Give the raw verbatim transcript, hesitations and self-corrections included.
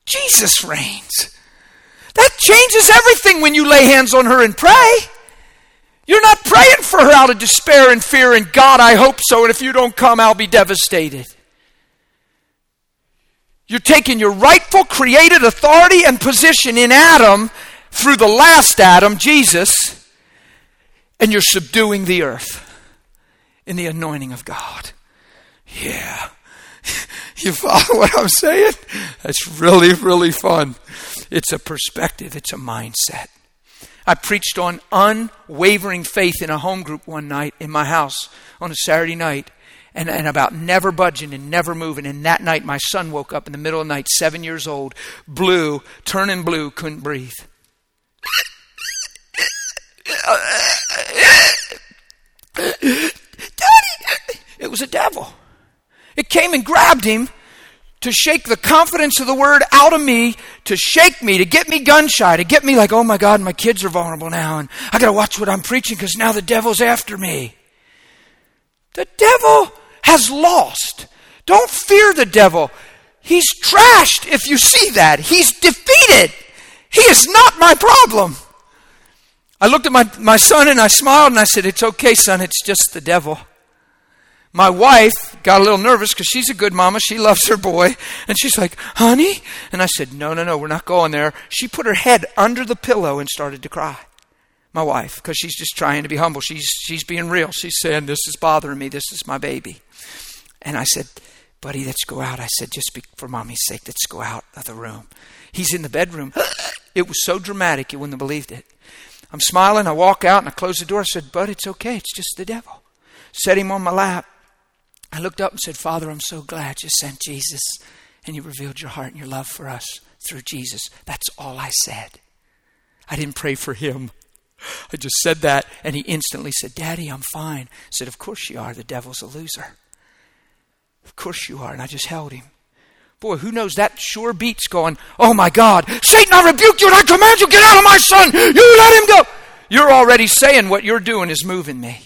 Jesus reigns. That changes everything when you lay hands on her and pray. You're not praying for her out of despair and fear and God, I hope so, and if you don't come, I'll be devastated. You're taking your rightful created authority and position in Adam through the last Adam, Jesus, and you're subduing the earth in the anointing of God. Yeah. You follow what I'm saying? That's really, really fun. It's a perspective. It's a mindset. I preached on unwavering faith in a home group one night in my house on a Saturday night. And, and about never budging and never moving. And that night, my son woke up in the middle of the night, seven years old, blue, turning blue, couldn't breathe. Daddy! It was a devil. It came and grabbed him to shake the confidence of the word out of me, to shake me, to get me gun shy, to get me like, oh my God, my kids are vulnerable now, and I got to watch what I'm preaching because now the devil's after me. The devil has lost. Don't fear the devil. He's trashed if you see that. He's defeated. He is not my problem. I looked at my, my son and I smiled and I said, it's okay, son, it's just the devil. My wife got a little nervous because she's a good mama. She loves her boy. And she's like, honey? And I said, no, no, no, we're not going there. She put her head under the pillow and started to cry. My wife, because she's just trying to be humble. She's she's being real. She's saying, this is bothering me. This is my baby. And I said, buddy, let's go out. I said, just be, for mommy's sake, let's go out of the room. He's in the bedroom. It was so dramatic, you wouldn't have believed it. I'm smiling. I walk out and I close the door. I said, bud, it's okay. It's just the devil. Set him on my lap. I looked up and said, Father, I'm so glad you sent Jesus and you revealed your heart and your love for us through Jesus. That's all I said. I didn't pray for him. I just said that, and he instantly said, Daddy, I'm fine. I said, of course you are. The devil's a loser. Of course you are. And I just held him. Boy, who knows, that sure beats going, oh my God, Satan, I rebuke you and I command you, get out of my son. You let him go. You're already saying what you're doing is moving me.